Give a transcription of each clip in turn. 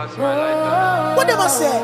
What them I say?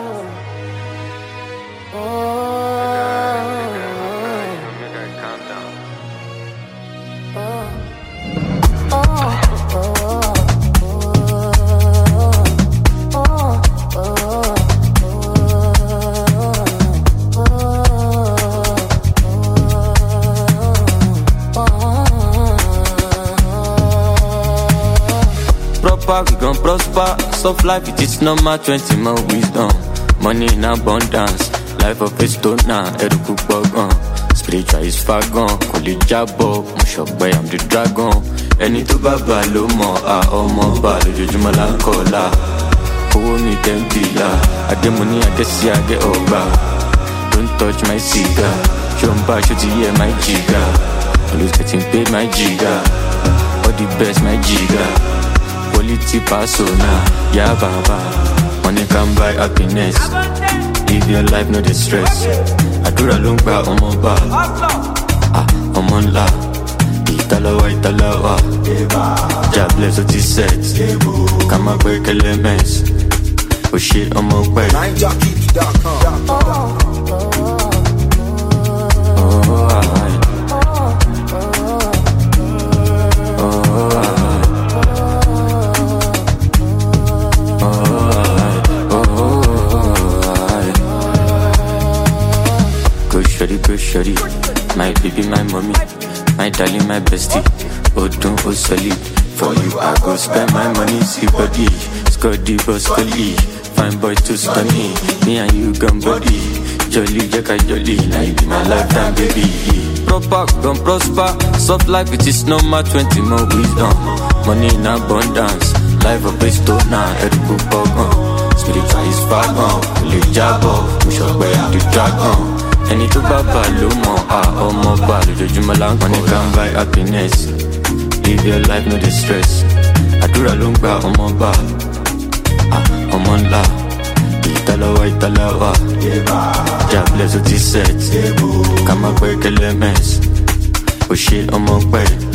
We gon' prosper, soft life it is normal, 20 more wisdom. Money in abundance, life of a stoner, eruku bogon. Spiritual is far gone, koli jabo, mushokbe I'm the dragon. Eni to baba lo mo, omo ba, lójoojúmọ́ la kola. Owo mi dem bila, I get money, I get see, I get over. Don't touch my cigar, jumba, shoot yeah my jiga. Always getting paid my jiga, all the best my jiga. Quality persona, yeah baba. Money can buy happiness. Live your life, no distress. Adura lungba omoba. Omonla. Italawa. Ja bless what he said. Kama break elements. Oh shit, omogbe. Go shorty, my baby, my mommy, my darling, my bestie. Oh, don't solid. For you, I go spend my money, see body. Scotty, boss, collie. Fine boy, too stunning. Me and you, gun body. Jolly, jacka, jolly. Now you be my lifetime, baby. Proper, gon' prosper. Soft life, it is normal, 20 more wisdom. Money in abundance. Life of a stoner, edible bogon. Spiritual is far gone. Kuli jabo, mushokbe I'm the dragon. Any to baba lo mo, omo ba, lójoojúmọ́ la money can buy happiness. Live your life, no distress. Adura lungba omo ba, omo nla. Italawa. Ja bless what he said. Kama break elements. Oh shit, omo pe.